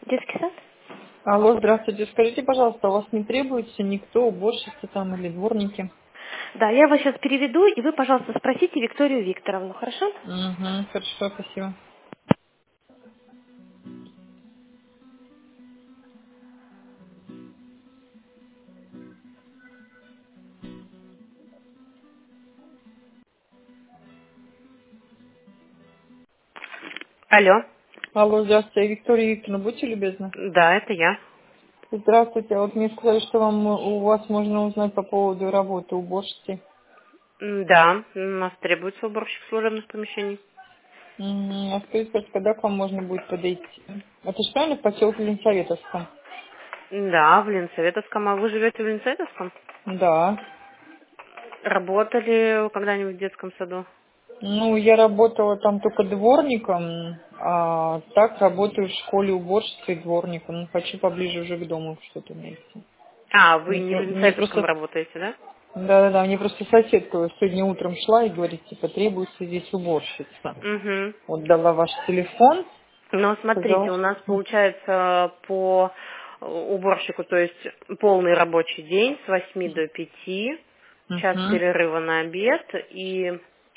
Детский сад? Алло, здравствуйте. Скажите, пожалуйста, у вас не требуется никто, уборщицы там или дворники? Да, я вас сейчас переведу, и вы, пожалуйста, спросите Викторию Викторовну, хорошо? Угу, хорошо, спасибо. Алло. Алло, здравствуйте. Виктория Викторовна, будьте любезны. Да, это я. Здравствуйте. Вот мне сказали, что у вас можно узнать по поводу работы уборщицы. Да, у нас требуется уборщик служебных помещений. А скажите, пожалуйста, когда к вам можно будет подойти? Это же правильно в поселке Ленсоветовском? Да, в Ленсоветовском. А вы живете в Ленсоветовском? Да. Работали когда-нибудь в детском саду? Ну, я работала там только дворником, а так работаю в школе уборщицей и дворником. Ну, хочу поближе уже к дому что-то найти. А, вы Мне, не в мне Ленсоветовском просто, работаете, да? да-да-да, мне просто соседка сегодня утром шла и говорит, типа, требуется здесь уборщица. Угу. Вот дала ваш телефон, Но смотрите, сказала, у нас что... получается по уборщику, то есть полный рабочий день с 8 до 5, час Угу, перерыва на обед, и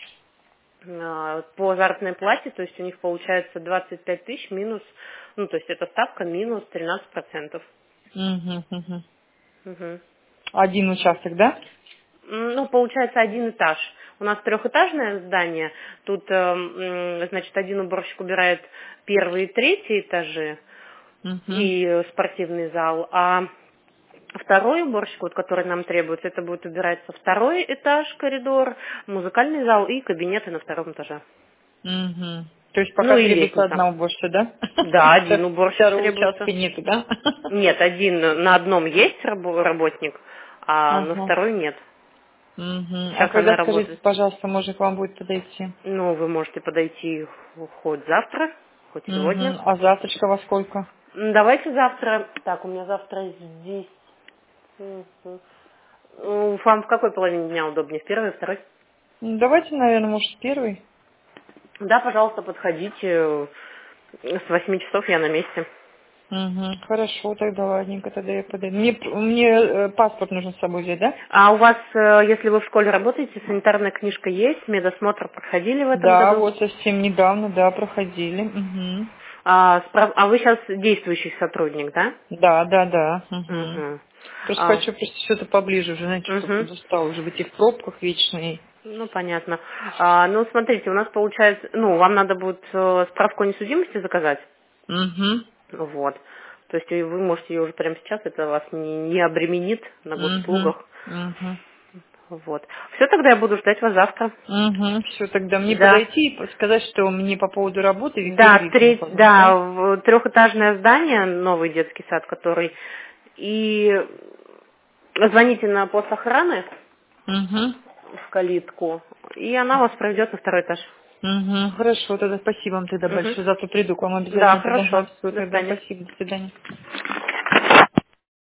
по заработной плате, то есть у них получается 25 тысяч минус, ну, то есть это ставка минус 13%. угу, угу. Мгм. Один участок, да? Ну, получается один этаж. У нас трехэтажное здание. Тут, значит, один уборщик убирает первые и третьи этажи Угу, и спортивный зал, а второй уборщик, вот, который нам требуется, это будет убираться второй этаж, коридор, музыкальный зал и кабинеты на втором этаже. угу. То есть Ну пока и требуется лестница. одна уборщица, да? Да, один уборщик Второго требуется. участка нету, да? Нет, один на одном есть работник, а на Ага. второй нет. Мгм. А Сейчас когда, она скажите, работает. пожалуйста, можно к вам будет подойти? Ну, вы можете подойти хоть завтра, хоть сегодня. Мгм. А завтрашка во сколько? Давайте завтра. Так, у меня завтра здесь. Мгм. Вам в какой половине дня удобнее? В первой, второй? Давайте, наверное, может, первый. Да, пожалуйста, подходите. С 8 часов я на месте. Мгм. Хорошо, тогда ладненько, тогда я подойду. Мне паспорт нужно с собой взять, да? А у вас, если вы в школе работаете, санитарная книжка есть, медосмотр проходили в этом Да, году? вот совсем недавно, да, проходили. Мгм. А вы сейчас действующий сотрудник, да? Да, да, да. Мгм. Угу. Просто хочу просто что-то поближе уже, знаете, что Угу. подустал уже в этих пробках вечные. Ну, понятно. Ну, смотрите, у нас получается, ну, вам надо будет справку о несудимости заказать. Угу. Вот. То есть вы можете ее уже прямо сейчас, это вас не обременит на Угу. госуслугах. Угу. Вот. Все, тогда я буду ждать вас завтра. Угу. Все, тогда мне Да. подойти и сказать, что мне по поводу работы Викторию Да, Викторовну позвонить, да? трехэтажное здание, новый детский сад, который. И звоните на пост охраны Угу. в калитку, и она вас проведет на второй этаж. Угу. Хорошо, тогда спасибо вам тогда Мгм. большое. Завтра приду к вам Да, обязательно тогда. хорошо. Все, До тогда свидания. спасибо, до свидания.